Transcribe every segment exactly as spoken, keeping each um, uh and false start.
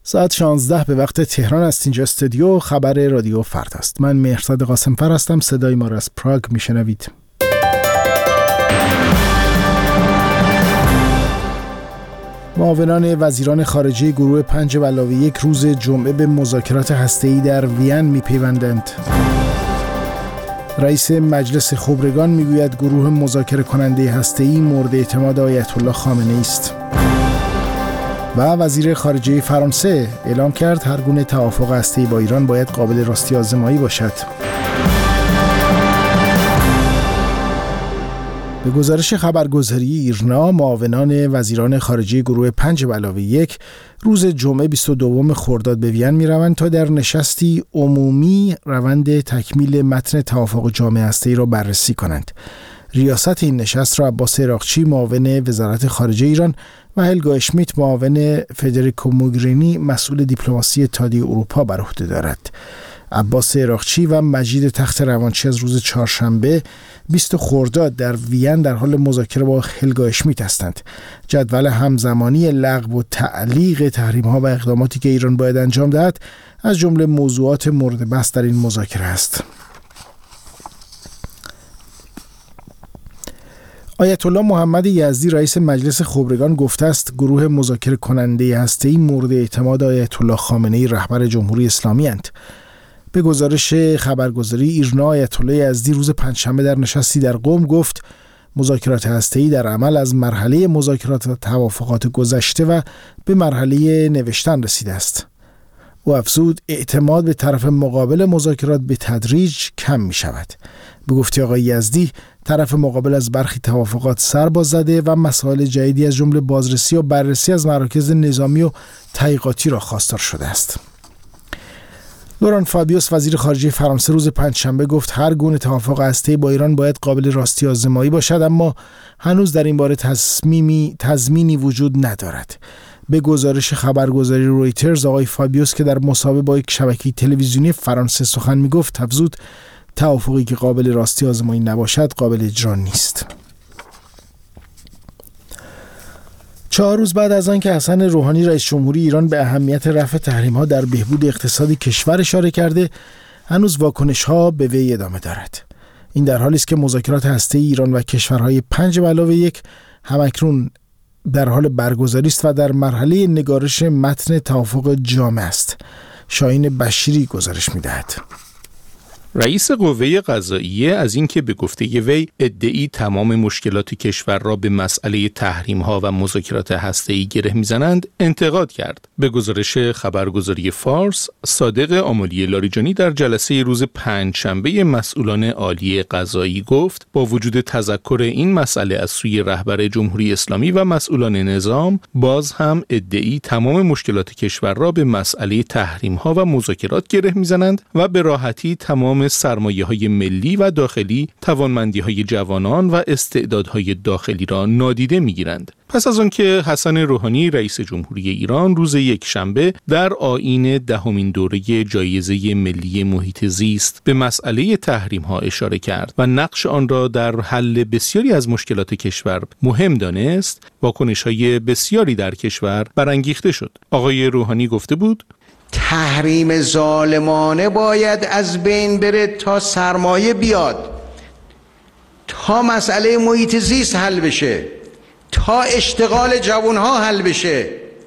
ساعت شانزده به وقت تهران است. اینجا استودیو خبر رادیو فردا است. من مهرداد قاسمفر هستم. صدای ما را از پراگ میشنوید. معاونان وزیران خارجه گروه پنج به علاوه یک روز جمعه به مذاکرات هسته‌ای در وین میپیوندند. رئیس مجلس خبرگان میگوید گروه مذاکره کننده هسته‌ای مورد اعتماد آیت الله خامنه‌ای است. و وزیر خارجه فرانسه اعلام کرد هر گونه توافق هسته‌ای با ایران باید قابل راستی آزمایی باشد. به گزارش خبرگزاری ایرنا، معاونان وزیران خارجه گروه پنج به علاوه یک روز جمعه بیست و دوم خرداد به وین می‌روند تا در نشستی عمومی روند تکمیل متن توافق جامع هسته‌ای را بررسی کنند. ریاست این نشست را عباس عراقچی معاون وزارت خارجه ایران و هلگا اشمیت معاون فدریکو موگرینی مسئول دیپلماسی اتحادیه اروپا بر عهده دارد. عباس عراقچی و مجید تخت روانچی از روز چهارشنبه بیست خرداد در وین در حال مذاکره با هلگا اشمیت هستند. جدول همزمانی لغو و تعلیق تحریم‌ها و اقداماتی که ایران باید انجام دهد از جمله موضوعات مورد بحث در این مذاکره است. آیت الله محمد یزدی رئیس مجلس خبرگان گفته است گروه مذاکره کننده هسته‌ای مورد اعتماد آیت الله خامنه‌ای رهبر جمهوری اسلامی اند. به گزارش خبرگزاری ایرنا، آیت الله یزدی روز پنجشنبه در نشستی در قم گفت مذاکرات هسته‌ای در عمل از مرحله مذاکرات و توافقات گذشته و به مرحله نوشتن رسیده است. او افزود اعتماد به طرف مقابل مذاکرات به تدریج کم می شود. به گفته آقای یزدی طرف مقابل از برخی توافقات سر باز زده و مسائل جدیدی از جمله بازرسی و بررسی از مراکز نظامی و تحقیقاتی را خواستار شده است. لوران فابیوس وزیر خارجه فرانسه روز پنجشنبه گفت هر گونه توافق هسته‌ای با ایران باید قابل راستی آزمایی باشد، اما هنوز در این باره تصمیمی تضمینی وجود ندارد. به گزارش خبرگزاری رویترز، آقای فابیوس که در مصاحبه با یک شبکه تلویزیونی فرانسه سخن میگفت افزود توافقی که قابل راستی آزمایی نباشد قابل اجرا نیست. چهار روز بعد از آن که حسن روحانی رئیس جمهوری ایران به اهمیت رفع تحریم‌ها در بهبود اقتصاد کشور اشاره کرده، هنوز واکنش‌ها به وی ادامه دارد. این در حالی است که مذاکرات هسته‌ای ایران و کشورهای پنج به علاوه یک همکنون در حال برگزاری است و در مرحله نگارش متن توافق جامع است. شاهین بشیری گزارش می‌دهد. رئیس قوه قضاییه از اینکه به گفته وی ادعی تمام مشکلات کشور را به مسئله تحریم‌ها و مذاکرات هسته‌ای گره می‌زنند انتقاد کرد. به گزارش خبرگزاری فارس، صادق آملی لاریجانی در جلسه روز پنجشنبه مسئولان عالی قضایی گفت با وجود تذکر این مسئله از سوی رهبر جمهوری اسلامی و مسئولان نظام، باز هم ادعی تمام مشکلات کشور را به مسئله تحریم‌ها و مذاکرات گره می‌زنند و به راحتی تمام سرمایه‌های ملی و داخلی، توانمندی‌های جوانان و استعدادهای داخلی را نادیده می‌گیرند. پس از آنکه حسن روحانی رئیس جمهوری ایران روز یکشنبه در آیین دهمین دوره جایزه ملی محیط زیست به مسئله تحریم‌ها اشاره کرد و نقش آن را در حل بسیاری از مشکلات کشور مهم دانست، واکنش‌های بسیاری در کشور برانگیخته شد. آقای روحانی گفته بود: تحریم ظالمانه باید از بین بره تا سرمایه بیاد، تا مسئله محیط زیست حل بشه، تا اشتغال جوانها حل بشه،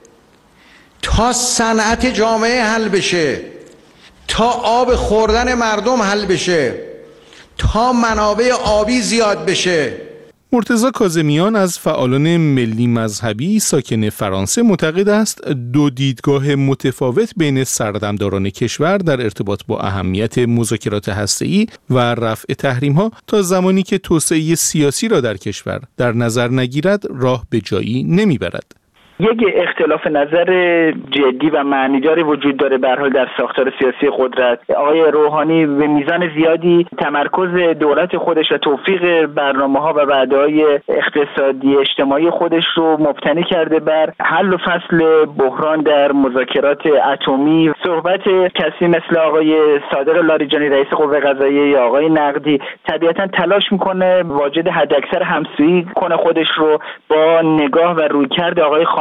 تا صنعت جامعه حل بشه، تا آب خوردن مردم حل بشه، تا منابع آبی زیاد بشه. مرتضی کاظمیان از فعالان ملی مذهبی ساکن فرانسه معتقد است دو دیدگاه متفاوت بین سردمداران کشور در ارتباط با اهمیت مذاکرات هسته‌ای و رفع تحریم‌ها تا زمانی که توسعه سیاسی را در کشور در نظر نگیرد راه به جایی نمیبرد. یک اختلاف نظر جدی و معنیداری وجود داره به هر حال در ساختار سیاسی قدرت. آقای روحانی به میزان زیادی تمرکز دولت خودش و توفیق برنامه‌ها و وعده‌های اقتصادی اجتماعی خودش رو مبتنی کرده بر حل و فصل بحران در مذاکرات اتمی. صحبت کسی مثل آقای صادق لاریجانی رئیس قوه قضاییه یا آقای نقدی طبیعتاً تلاش میکنه واجد حداکثر همسویی کنه خودش رو با نگاه و رویکرد آقای خامنه‌ای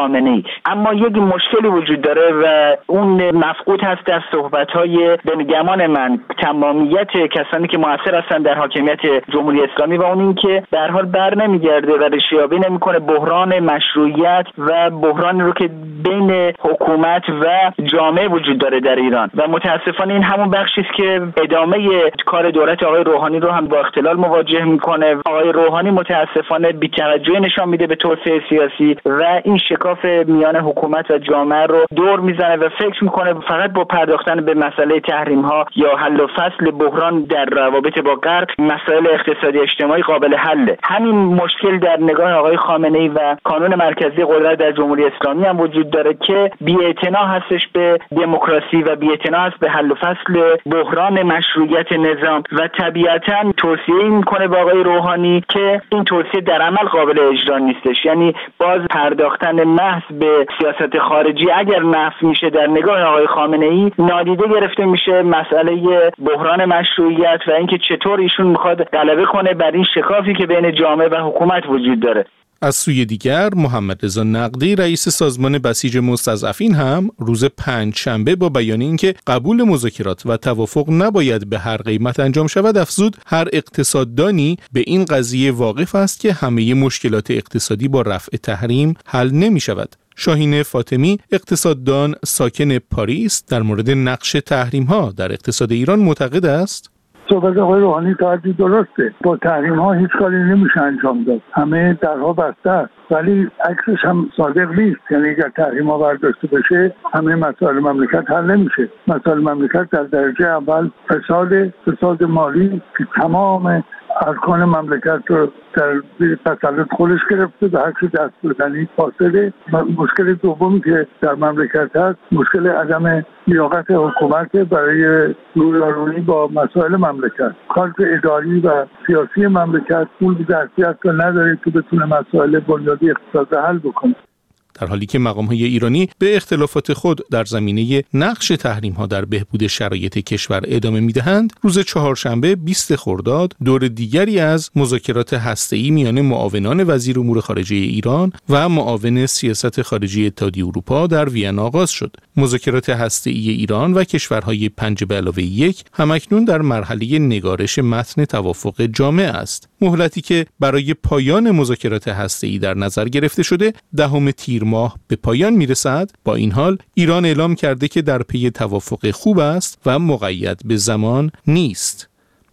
خامنه‌ای. اما یک مشکلی وجود داره و اون مفقود هست در صحبت‌های به گمان من تمامیت کسانی که مؤثر هستن در حاکمیت جمهوری اسلامی و اون این که به هر حال بر نمیگرده و ریشه‌یابی نمی‌کنه بحران مشروعیت و بحرانی رو که بین حکومت و جامعه وجود داره در ایران و متاسفانه این همون بخشی است که ادامه کار دولت آقای روحانی رو هم با اختلال مواجه می‌کنه. آقای روحانی متاسفانه بی‌توجهی نشان میده به توسعه سیاسی و این شکاف میان حکومت و جامعه رو دور میزنه و فکر میکنه فقط با پرداختن به مسئله تحریم‌ها یا حل و فصل بحران در روابط با غرب مسائل اقتصادی اجتماعی قابل حله. همین مشکل در نگاه آقای خامنه‌ای و کانون مرکزی قدرت در جمهوری اسلامی هم وجود داره که بی‌اعتنا هستش به دموکراسی و بی‌اعتنا هست به حل و فصل بحران مشروعیت نظام و طبیعتاً توصیه میکنه با آقای روحانی که این توصیه در عمل قابل اجرا نیستش. یعنی باز پرداختن محض به سیاست خارجی اگر نفی میشه در نگاه آقای خامنه‌ای نادیده گرفته میشه مسئله بحران مشروعیت و اینکه چطور ایشون میخواد غلبه کنه بر این شکافی که بین جامعه و حکومت وجود داره. از سوی دیگر محمد رضا نقدی رئیس سازمان بسیج مستضعفین هم روز پنج شنبه با بیان اینکه قبول مذاکرات و توافق نباید به هر قیمت انجام شود افزود هر اقتصاددانی به این قضیه واقف است که همه مشکلات اقتصادی با رفع تحریم حل نمی شود. شاهین فاطمی اقتصاددان ساکن پاریس در مورد نقش تحریم ها در اقتصاد ایران معتقد است صحبت آقای روحانی تا حدی درسته. با تحریم ها هیچ کاری نمیشه انجام داد. همه درها بسته است. ولی عکسش هم صادق نیست. یعنی اگر تحریم ها برداشته بشه همه مسائل مملکت حل نمیشه. مسائل مملکت در درجه اول فساد فساد مالی که تمام ارکان مملکت رو در تسلط خودش گرفته به هر چی دست بزنی فاسده. مشکل دومی که در مملکت هست مشکل عدم لیاقت حکومت برای رویارویی با مسائل مملکت. کار اداری و سیاسی مملکت اون ظرفیت رو نداره که بتونه مسائل بنیادی اقتصاد حل بکنه. در حالی که مقام‌های ایرانی به اختلافات خود در زمینه نقش تحریم‌ها در بهبود شرایط کشور ادامه می‌دهند، روز چهارشنبه بیست خرداد دور دیگری از مذاکرات هسته‌ای میان معاونان وزیر امور خارجه ایران و معاون سیاست خارجی اتحادیه اروپا در وین آغاز شد. مذاکرات هسته‌ای ایران و کشورهای پنج به علاوه یک همکنون در مرحله نگارش متن توافق جامع است. مهلتی که برای پایان مذاکرات هسته‌ای در نظر گرفته شده دهم تیر ماه به پایان میرسد. با این حال ایران اعلام کرده که در پی توافق خوب است و مقید به زمان نیست.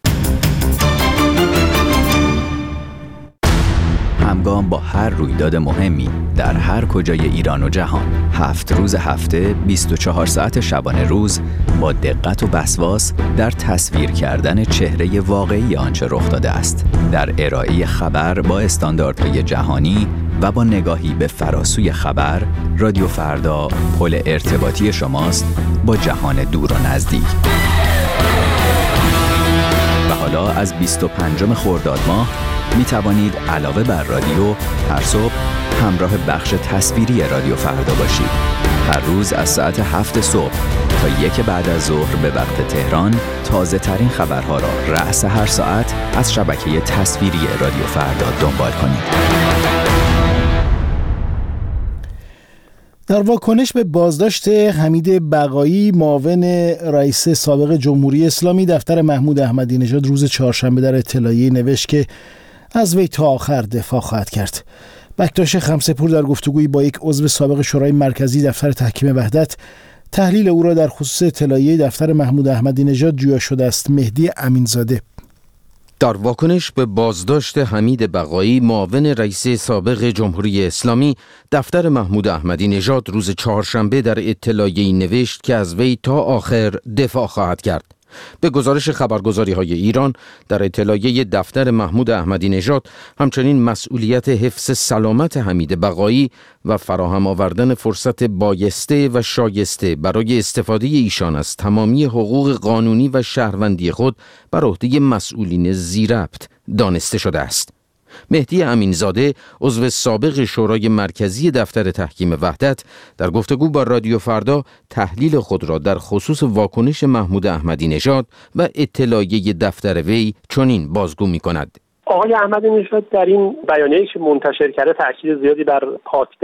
همگام با هر رویداد مهمی در هر کجای ایران و جهان، هفت روز هفته، بیست و چهار ساعت شبانه روز، با دقت و وسواس در تصویر کردن چهره واقعی آنچه رخ داده است، در ارائه خبر با استانداردهای جهانی و با نگاهی به فراسوی خبر، رادیو فردا پل ارتباطی شماست با جهان دور و نزدیک. و حالا از بیست و پنجم خرداد ماه می توانید علاوه بر رادیو هر صبح همراه بخش تصویری رادیو فردا باشید. هر روز از ساعت هفت صبح تا یک بعد از ظهر به وقت تهران تازه ترین خبرها را رأس هر ساعت از شبکه تصویری رادیو فردا دنبال کنید. در واکنش به بازداشت حمید بقایی معاون رئیس سابق جمهوری اسلامی، دفتر محمود احمدی نژاد روز چهارشنبه در اطلاعیه نوشت که از وی تا آخر دفاع خواهد کرد. بکتاش خمسه‌پور در گفتگویی با یک عضو سابق شورای مرکزی دفتر تحکیم وحدت تحلیل او را در خصوص اطلاعیه دفتر محمود احمدی نژاد جویا شده است. مهدی امینزاده در واکنش به بازداشت حمید بقایی معاون رئیس سابق جمهوری اسلامی، دفتر محمود احمدی نژاد روز چهارشنبه در اطلاعیه‌ای نوشت که از وی تا آخر دفاع خواهد کرد. به گزارش خبرگزاری‌های ایران، در اطلاعیه دفتر محمود احمدی نژاد همچنین مسئولیت حفظ سلامت حمید بقایی و فراهم آوردن فرصت بایسته و شایسته برای استفاده ایشان از تمامی حقوق قانونی و شهروندی خود بر عهده مسئولین ذی‌ربط دانسته شده است. مهدی امینزاده، عضو سابق شورای مرکزی دفتر تحکیم وحدت، در گفتگو با رادیو فردا تحلیل خود را در خصوص واکنش محمود احمدی نژاد و اطلاعیه دفتر وی چنین بازگو می‌کند. آقای احمدی نژاد در این بیانیه‌ای که منتشر کرده تاکید زیادی بر پاکدستی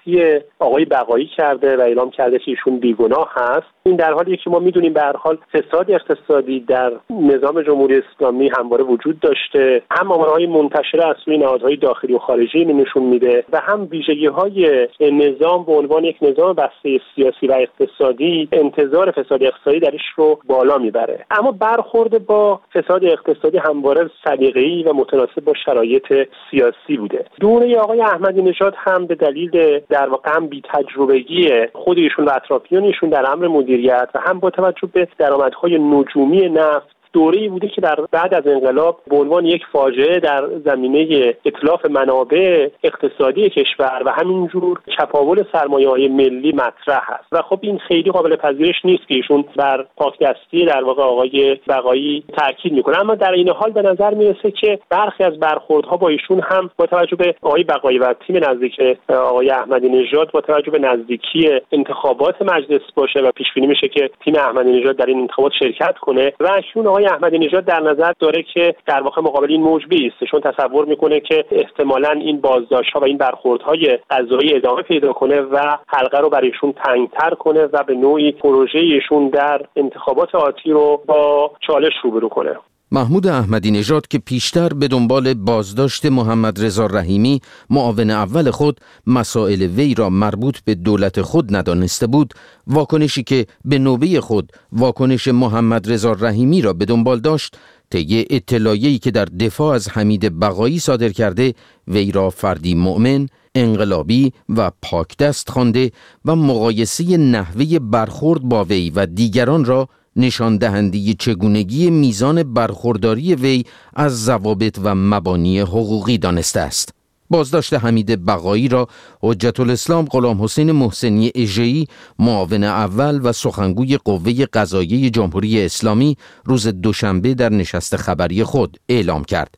بازجویی آقای بقایی کرده و اعلام کرده که ایشون بیگناه هست. این در حالیه که ما میدونیم به هر حال فساد اقتصادی در نظام جمهوری اسلامی همواره وجود داشته، هم آمارهای منتشره از سوی نهادهای داخلی و خارجی نشون میده و هم ویژگی‌های نظام به عنوان یک نظام بسته سیاسی و اقتصادی انتظار فساد اقتصادی درش رو بالا میبره. اما برخورد با فساد اقتصادی همواره سلیقه‌ای و متناسب با شرایط سیاسی بوده. دوره آقای احمدی نژاد هم به دلیل در واقع هم بی‌تجربگی خود ایشون و اطرافیانشون در امر مدیریت و هم با توجه به درآمدهای نجومی نفت دوره‌ای بوده که در بعد از انقلاب به عنوان یک فاجعه در زمینه اتلاف منابع اقتصادی کشور و همینجور چپاول سرمایه‌های ملی مطرح است و خب این خیلی قابل پذیرش نیست که ایشون بر پاکدستی در واقع آقای بقایی تاکید میکنه. اما در این حال به نظر میرسه که برخی از برخوردها با ایشون هم با توجه به آقای بقایی و تیم نزدیک آقای احمدی نژاد با توجه به نزدیکی انتخابات مجلس باشه و پیش بینی میشه که تیم احمدی نژاد در این انتخابات شرکت کنه و اکنون آقای احمدی نژاد در نظر داره که در واقع مقابل این موج بیست، چون تصور میکنه که احتمالاً این بازداشت‌ها و این برخوردهای قضایی ادامه پیدا کنه و حلقه رو برایشون تنگ‌تر کنه و به نوعی پروژه ایشون در انتخابات آتی رو با چالش روبرو کنه. محمود احمدی نژاد که پیشتر به دنبال بازداشت محمد رضا رحیمی معاون اول خود مسائل وی را مربوط به دولت خود ندانسته بود، واکنشی که به نوبه خود واکنش محمد رضا رحیمی را به دنبال داشت، طی اطلاعیه‌ای که در دفاع از حمید بقایی صادر کرده وی را فردی مؤمن، انقلابی و پاکدست خوانده و مقایسه نحوه برخورد با وی و دیگران را نشان دهنده چگونگی میزان برخورداری وی از ضوابط و مبانی حقوقی دانسته است. بازداشت حمید بقایی را حجت الاسلام غلام حسین محسنی اژه‌ای معاون اول و سخنگوی قوه قضاییه جمهوری اسلامی روز دوشنبه در نشست خبری خود اعلام کرد.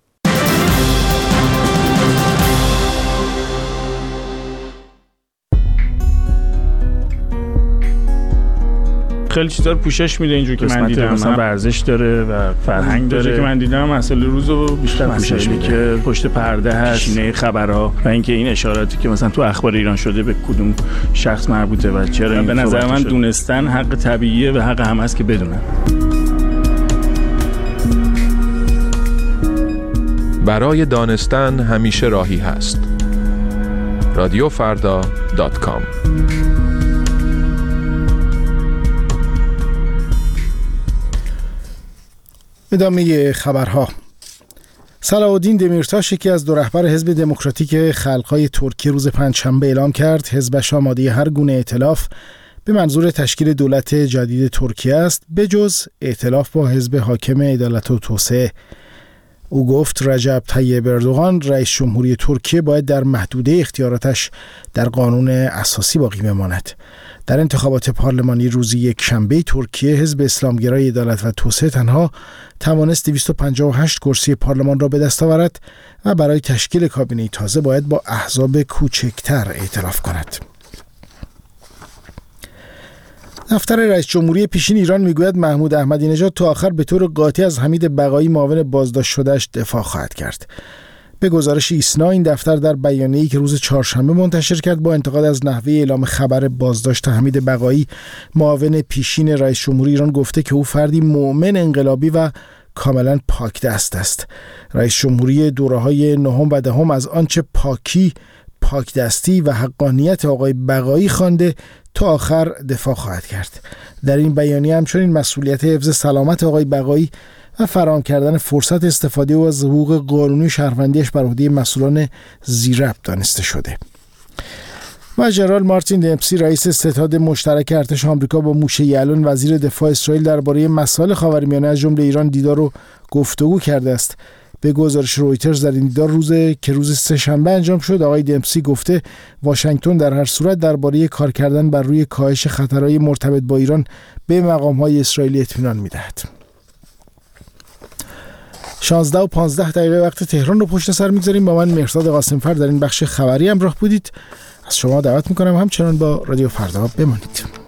خیلی چیزا رو پوشش میده اینجور که من دیدم، مثلا ورزش داره و فرهنگ داره که من دیدم مسئله روزو بیشتر پوشش میده که پشت پرده هست، پیشینه خبرها و اینکه این اشاراتی که مثلا تو اخبار ایران شده به کدوم شخص مربوطه و چرا. به نظر من شده. دونستن حق طبیعیه و حق هم هست که بدونن. برای دانستن همیشه راهی هست. رادیو فردا دات کام. ادامه خبرها. صلاح‌الدین دمیرتاش یکی از دو رهبر حزب دموکراتیک خلق‌های ترکیه روز پنجشنبه اعلام کرد حزبش آماده هر گونه ائتلاف به منظور تشکیل دولت جدید ترکیه است بجز ائتلاف با حزب حاکم عدالت و توسعه. او گفت رجب طیب اردوغان رئیس جمهوری ترکیه باید در محدوده اختیاراتش در قانون اساسی باقی بماند. در انتخابات پارلمانی روز یک شنبه ترکیه حزب اسلامگرای عدالت و توسعه تنها توانست دویست و پنجاه و هشت کرسی پارلمان را به دست آورد و برای تشکیل کابینه تازه باید با احزاب کوچکتر ائتلاف کند. دفتر رئیس جمهوری پیشین ایران میگوید محمود احمدی نژاد تا آخر به طور قاطع از حمید بقایی معاون بازداشت شدهش دفاع خواهد کرد. به گزارش ایسنا این دفتر در بیانیه‌ای که روز چهارشنبه منتشر کرد با انتقاد از نحوه اعلام خبر بازداشت حمید بقایی معاون پیشین رئیس جمهوری ایران گفته که او فردی مؤمن، انقلابی و کاملا پاکدست است. رئیس جمهوری دوره‌های نهم و دهم از آنچه پاکی، پاکدستی و حقانیت آقای بقایی خوانده تا آخر دفاع خواهد کرد. در این بیانیه همچنین مسئولیت حفظ سلامت آقای بقایی و فراهم کردن فرصت استفاده او از حقوق قانونی شهروندیش بر عهده مسئولان ذی‌ربط دانسته شده. و ژنرال مارتین دمپسی رئیس ستاد مشترک ارتش آمریکا با موشه یعلون وزیر دفاع اسرائیل درباره مسائل خاورمیانه از جمله ایران دیدار و گفتگو کرده است. به گزارش رویترز در این دیدار روز که روز سه‌شنبه انجام شد آقای دمپسی گفته واشنگتن در هر صورت درباره کار کردن بر روی کاهش خطرهای مرتبط با ایران به مقام‌های اسرائیلی اطمینان می‌دهد. شانزده و پانزده دقیقه وقت تهران رو پشت سر می‌گذاریم. با من مهرداد قاسم‌فر در این بخش خبری همراه بودید. از شما دعوت می‌کنم همچنان با رادیو فردا بمانید.